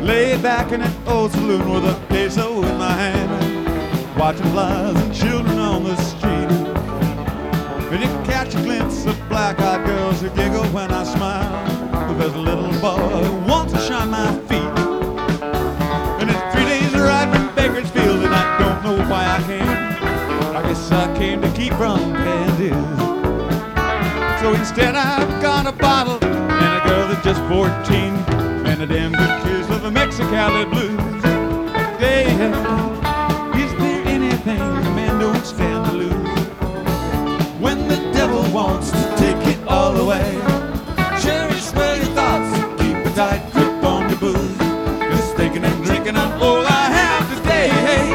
Laid back in an old saloon with a peso in my hand, watching flies and children on the street. And you catch a glimpse of black-eyed girls who giggle when I smile. But there's a little boy who wants to shine my feet. And it's 3 days ride from Bakersfield, and I don't know why I came. I guess I came to keep from paying dues. So instead I've got a bottle and a girl that's just 14, and a damn good case of the Mexicali blues. Yeah, is there anything a man don't stand to lose? When the devil wants to take it all away, cherish well your thoughts, keep a tight grip on your booze. Just thinking and drinking on all I have today.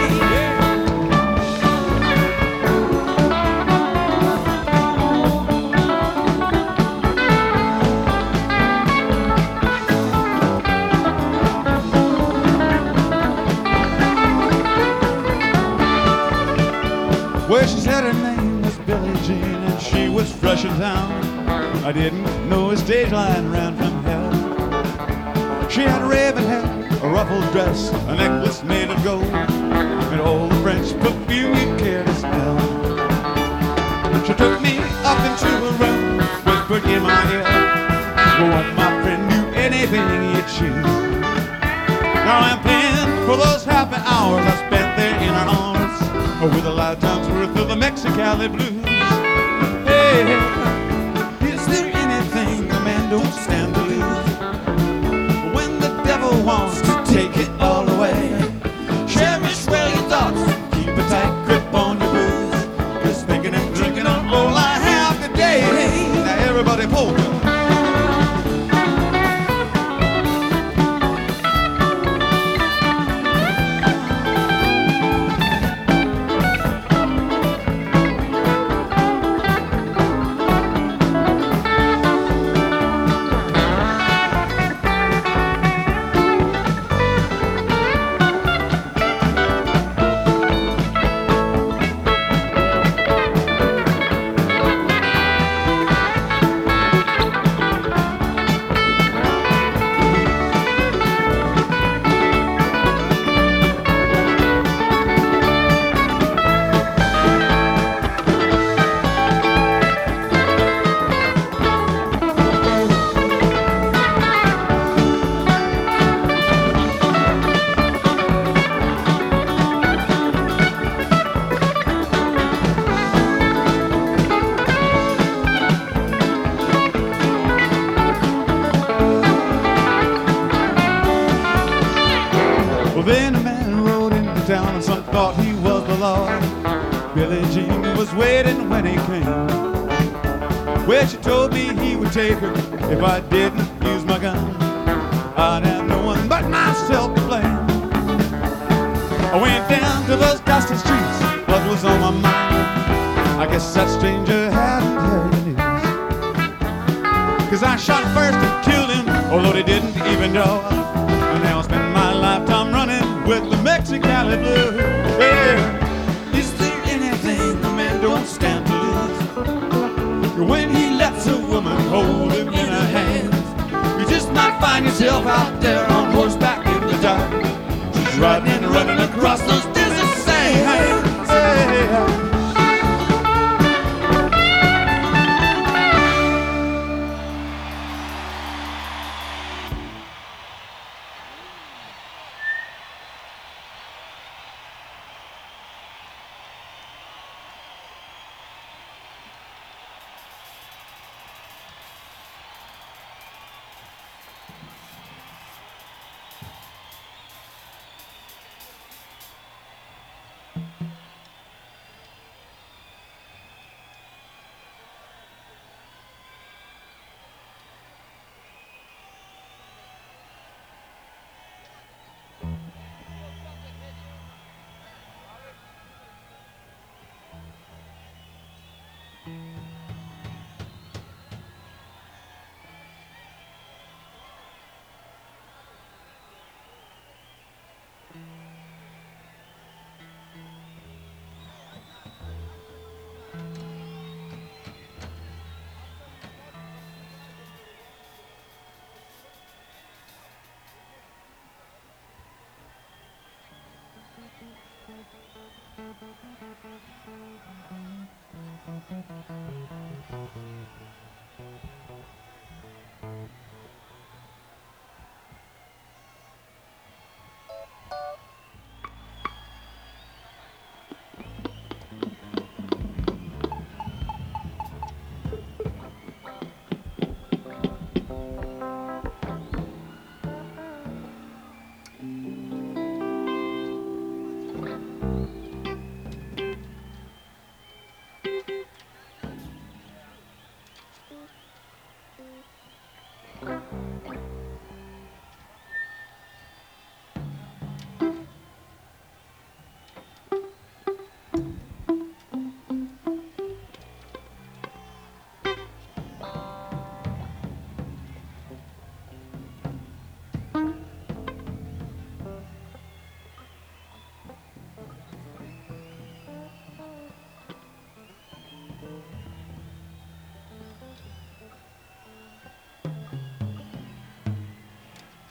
Well, she said her name was Billie Jean and she was fresh in town. I didn't know a stage line ran from hell. She had raven hair, a ruffled dress, a necklace made of gold, and all the French perfume you'd care to smell. She took me up into a room, whispered in my ear, "What my friend knew anything you'd choose." Now I'm paying for those happy hours I spent there in her arms, with a lifetime's worth of the Mexicali blues. Hey, is there anything a man don't stand to lose? When the devil wants to take it all away, cherish well your thoughts, keep a tight grip on your booze. Just thinking and drinking on all I have today. Now everybody polka. Then a man rode into town and some thought he was the law. Billie Jean was waiting when he came. Well, she told me he would take her if I didn't use my gun. I'd have no one but myself to blame. I went down to those dusty streets, what was on my mind? I guess that stranger hadn't heard the news. 'Cause I shot first and killed him, although they didn't even know. And now I spend my lifetime running with the Mexicali blues. Yeah. Is there anything a man don't stand to lose? When he lets a woman hold him in her hands, you just might find yourself out there on horseback in the dark, just riding and running across those desert sands. Yeah.